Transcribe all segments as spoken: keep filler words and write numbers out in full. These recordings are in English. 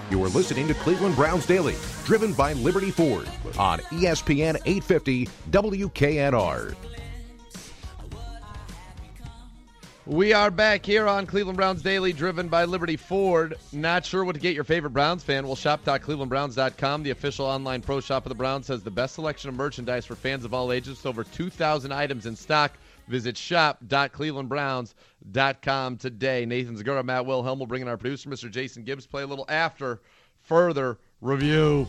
You are listening to Cleveland Browns Daily, driven by Liberty Ford on E S P N eight fifty W K N R. We are back here on Cleveland Browns Daily, driven by Liberty Ford. Not sure what to get your favorite Browns fan? Well, shop dot cleveland browns dot com, the official online pro shop of the Browns, has the best selection of merchandise for fans of all ages. With over two thousand items in stock. Visit shop dot cleveland browns dot com today. Nathan Zagura, Matt Wilhelm will bring in our producer, Mister Jason Gibbs, play a little after further review.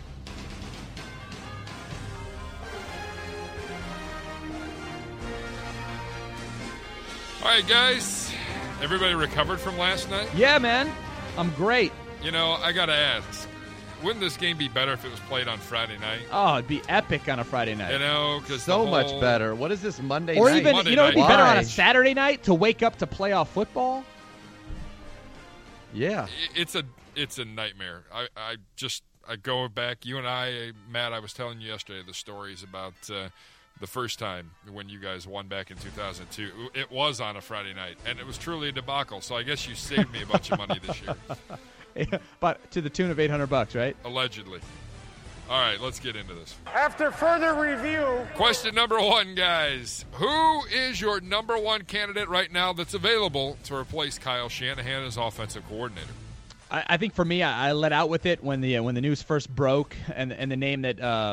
All right, guys. Everybody recovered from last night? Yeah, man. I'm great. You know, I got to ask, wouldn't this game be better if it was played on Friday night? Oh, it'd be epic on a Friday night. You know, because So whole... much better. What is this, Monday or night? even, Monday you know, it'd be night. better on Why? a Saturday night to wake up to playoff football. Yeah. It's a it's a nightmare. I, I just, I go back, you and I, Matt, I was telling you yesterday the stories about uh, the first time when you guys won back in two thousand two. It was on a Friday night, and it was truly a debacle. So I guess you saved me a bunch of money this year. Yeah, but to the tune of eight hundred bucks, right? Allegedly. All right, let's get into this. After further review. Question number one, guys. Who is your number one candidate right now that's available to replace Kyle Shanahan as offensive coordinator? I, I think for me, I, I let out with it when the uh, when the news first broke, and and the name that uh,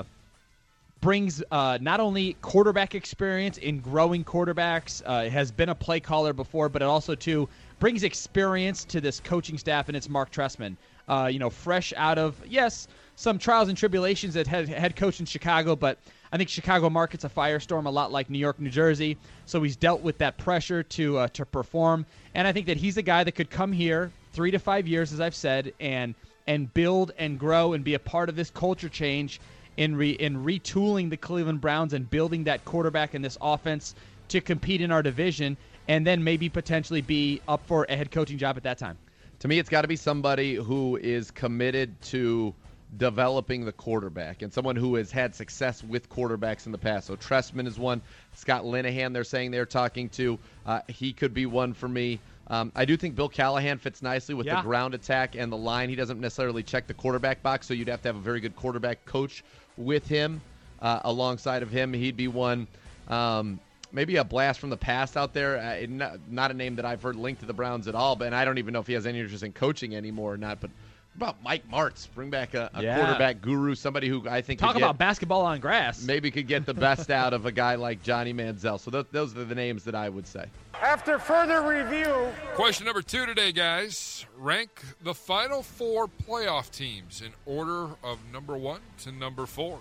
brings uh, not only quarterback experience in growing quarterbacks, uh, has been a play caller before, but it also too brings experience to this coaching staff, and it's Mark Trestman. Uh, you know, fresh out of yes. some trials and tribulations at head, head coach in Chicago, but I think Chicago market's a firestorm a lot like New York, New Jersey, so he's dealt with that pressure to uh, to perform, and I think that he's a guy that could come here three to five years, as I've said, and and build and grow and be a part of this culture change in re, in retooling the Cleveland Browns and building that quarterback and this offense to compete in our division, and then maybe potentially be up for a head coaching job at that time. To me, it's got to be somebody who is committed to developing the quarterback and someone who has had success with quarterbacks in the past. So Trestman is one. Scott Linehan, they're saying they're talking to. Uh, he could be one for me. Um, I do think Bill Callahan fits nicely with yeah. the ground attack and the line. He doesn't necessarily check the quarterback box, so you'd have to have a very good quarterback coach with him. Uh, alongside of him, he'd be one. Um, maybe a blast from the past out there. Uh, not, not a name that I've heard linked to the Browns at all, but and I don't even know if he has any interest in coaching anymore or not, but about Mike Martz, bring back a, a yeah. quarterback guru, somebody who I think Talk could about get, basketball on grass. maybe could get the best out of a guy like Johnny Manziel. So th- those are the names that I would say. After further review. Question number two today, guys. Rank the final four playoff teams in order of number one to number four.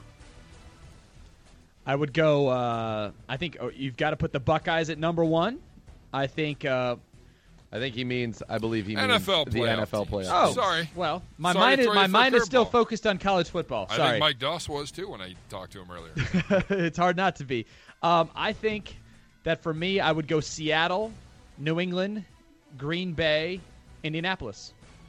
I would go, uh, I think oh, you've got to put the Buckeyes at number one. I think uh, I think he means, I believe he N F L means the playoff N F L teams. playoffs. Oh, Sorry. Well, my Sorry mind to is throw my you for a mind is still curveball. focused on college football. I Sorry, think Mike Doss was, too, when I talked to him earlier. it's hard not to be. Um, I think that for me, I would go Seattle, New England, Green Bay, Indianapolis.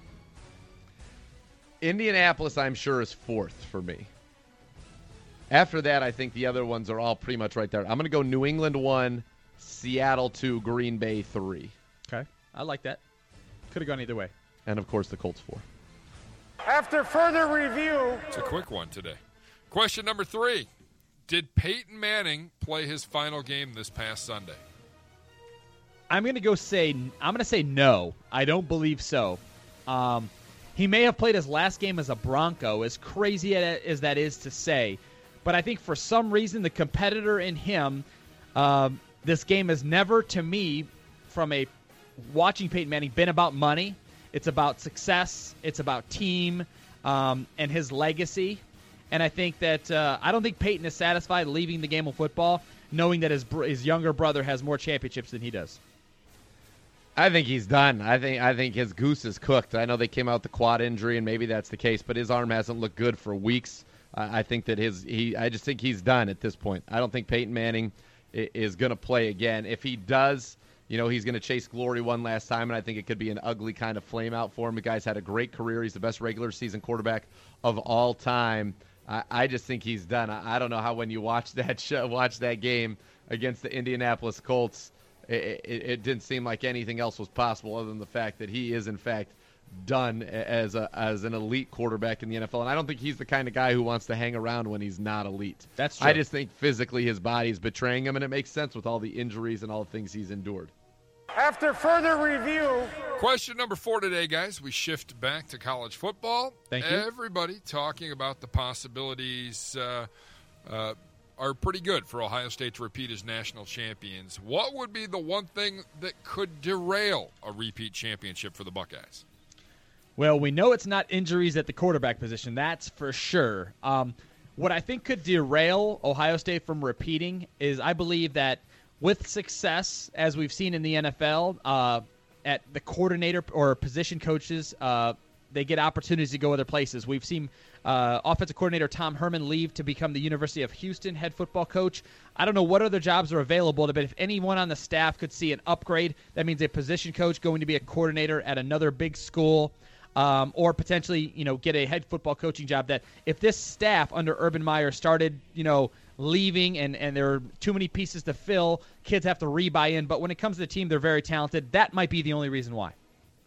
Indianapolis, I'm sure, is fourth for me. After that, I think the other ones are all pretty much right there. I'm going to go New England one, Seattle two, Green Bay three. Okay, I like that. Could have gone either way. And, of course, the Colts four. After further review. It's a quick one today. Question number three. Did Peyton Manning play his final game this past Sunday? I'm going to go say I'm going to say no. I don't believe so. Um, he may have played his last game as a Bronco, as crazy as that is to say. But I think for some reason the competitor in him, um, this game has never, to me, from a watching Peyton Manning, been about money. It's about success. It's about team um, and his legacy. And I think that uh, I don't think Peyton is satisfied leaving the game of football, knowing that his br- his younger brother has more championships than he does. I think he's done. I think I think his goose is cooked. I know they came out with the quad injury, and maybe that's the case, but his arm hasn't looked good for weeks. Uh, I think that his he. I just think he's done at this point. I don't think Peyton Manning is, is going to play again. If he does, you know, he's going to chase glory one last time, and I think it could be an ugly kind of flame out for him. The guy's had a great career. He's the best regular season quarterback of all time. I, I just think he's done. I, I don't know how when you watch that show, watch that game against the Indianapolis Colts, it, it, it didn't seem like anything else was possible other than the fact that he is, in fact, done as a as an elite quarterback in the N F L, and I don't think he's the kind of guy who wants to hang around when he's not elite. That's true. I just think physically his body's betraying him, and it makes sense with all the injuries and all the things he's endured. After further review, Question number four today, guys. We shift back to college football. Thank you. Everybody talking about the possibilities uh, uh, are pretty good for Ohio State to repeat as national champions. What would be the one thing that could derail a repeat championship for the Buckeyes? Well, we know it's not injuries at the quarterback position. That's for sure. Um, what I think could derail Ohio State from repeating is I believe that with success, as we've seen in the N F L, uh, at the coordinator or position coaches, uh, they get opportunities to go other places. We've seen uh, offensive coordinator Tom Herman leave to become the University of Houston head football coach. I don't know what other jobs are available, but if anyone on the staff could see an upgrade, that means a position coach going to be a coordinator at another big school. Um, or potentially, you know, get a head football coaching job. That if this staff under Urban Meyer started, you know, leaving and, and there are too many pieces to fill, kids have to re-buy in. But when it comes to the team, they're very talented. That might be the only reason why.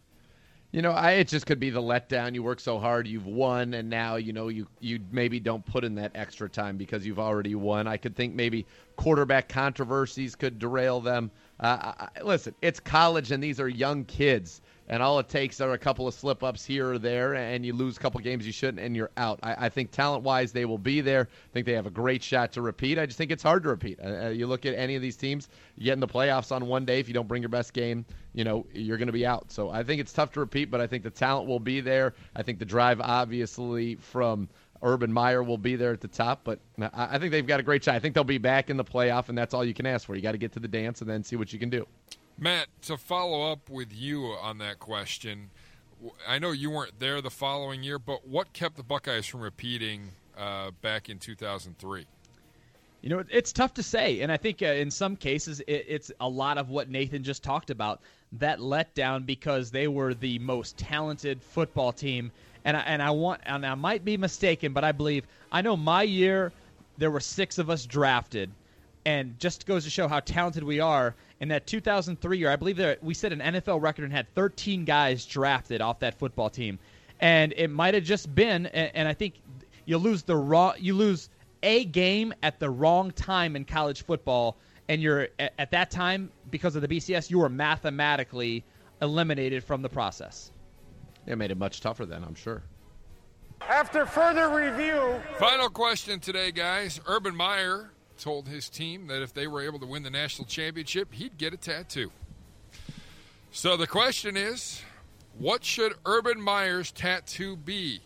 You know, I, it just could be the letdown. You work so hard, you've won, and now, you know, you, you maybe don't put in that extra time because you've already won. I could think maybe quarterback controversies could derail them. Uh, I, listen, it's college, and these are young kids. And all it takes are a couple of slip-ups here or there, and you lose a couple games you shouldn't, and you're out. I, I think talent-wise they will be there. I think they have a great shot to repeat. I just think it's hard to repeat. Uh, you look at any of these teams, you get in the playoffs on one day. If you don't bring your best game, you know, you're going to be out. So I think it's tough to repeat, but I think the talent will be there. I think the drive, obviously, from Urban Meyer will be there at the top, but I, I think they've got a great shot. I think they'll be back in the playoff, and that's all you can ask for. You got to get to the dance and then see what you can do. Matt, to follow up with you on that question, I know you weren't there the following year, but what kept the Buckeyes from repeating uh, back in two thousand three? You know, it's tough to say, and I think uh, in some cases it, it's a lot of what Nathan just talked about, that letdown because they were the most talented football team, and I, and I want, and I might be mistaken, but I believe, I know my year there were six of us drafted, and just goes to show how talented we are. In that two thousand three year, I believe that we set an N F L record and had thirteen guys drafted off that football team, and it might have just been. And, and I think you lose the raw, you lose a game at the wrong time in college football, and you're at, at that time because of the B C S, you were mathematically eliminated from the process. It made it much tougher then, I'm sure. after further review, Final question today, guys. Urban Meyer told his team that if they were able to win the national championship, he'd get a tattoo. So the question is, what should Urban Meyer's tattoo be?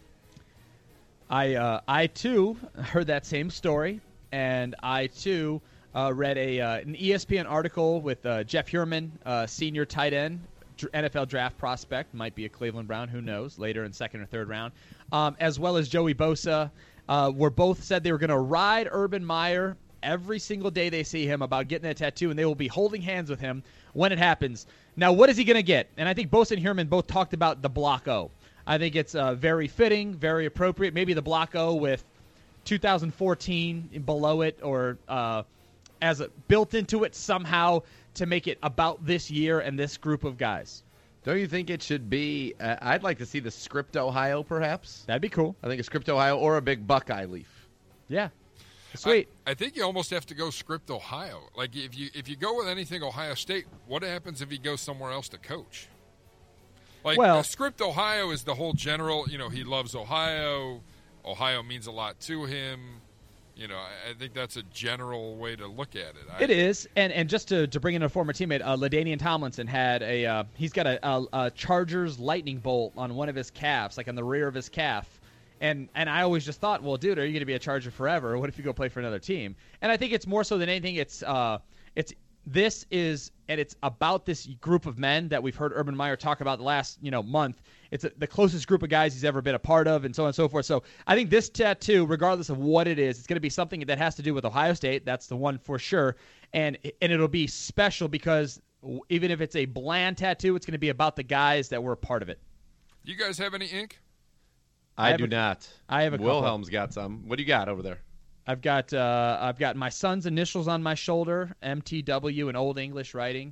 I uh, I too heard that same story, and I too uh, read a uh, an E S P N article with uh, Jeff Heuerman, uh, senior tight end, N F L draft prospect, might be a Cleveland Brown, who knows, later in second or third round, um, as well as Joey Bosa. Uh, were both said they were going to ride Urban Meyer every single day they see him about getting a tattoo, and they will be holding hands with him when it happens. Now, what is he going to get? And I think Bosa and Heuerman both talked about the Block O. I think it's uh, very fitting, very appropriate. Maybe the Block O with two thousand fourteen below it, or uh, as a, built into it somehow to make it about this year and this group of guys. Don't you think it should be, uh, I'd like to see the Script Ohio, perhaps. That'd be cool. I think a Script Ohio or a big Buckeye leaf. Yeah. Sweet. I, I think you almost have to go Script Ohio. Like, if you if you go with anything Ohio State, what happens if he goes somewhere else to coach? Like, Well- uh, Script Ohio is the whole general, you know, he loves Ohio. Ohio means a lot to him. You know, I, I think that's a general way to look at it. I, It is, and and just to, to bring in a former teammate, uh, LaDainian Tomlinson had a uh, he's got a, a, a Chargers lightning bolt on one of his calves, like on the rear of his calf, and and I always just thought, well, dude, are you going to be a Charger forever? Or what if you go play for another team? And I think it's more so than anything, it's uh, it's this is and it's about this group of men that we've heard Urban Meyer talk about the last you know month. It's a, the closest group of guys he's ever been a part of, and so on and so forth. So I think this tattoo, regardless of what it is, it's going to be something that has to do with Ohio State. That's the one for sure. And and it'll be special because even if it's a bland tattoo, it's going to be about the guys that were a part of it. You guys have any ink? I, have do a- not. I have a couple. Wilhelm's got some. What do you got over there? I've got uh, I've got my son's initials on my shoulder, M T W in Old English writing.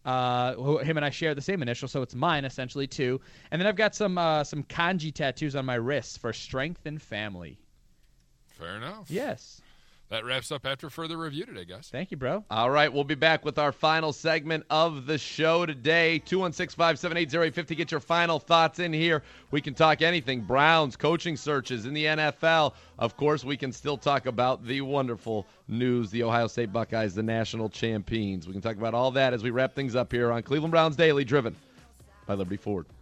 Uh, who, him and I share the same initial, so it's mine essentially too. And then I've got some uh, some kanji tattoos on my wrists for strength and family. Fair enough. Yes. That wraps up after further review today, guys. Thank you, bro. All right, we'll be back with our final segment of the show today. two one six, five seven eight, zero eight five zero. Get your final thoughts in here. We can talk anything. Browns, coaching searches in the N F L. Of course, we can still talk about the wonderful news, the Ohio State Buckeyes, the national champions. We can talk about all that as we wrap things up here on Cleveland Browns Daily, driven by Liberty Ford.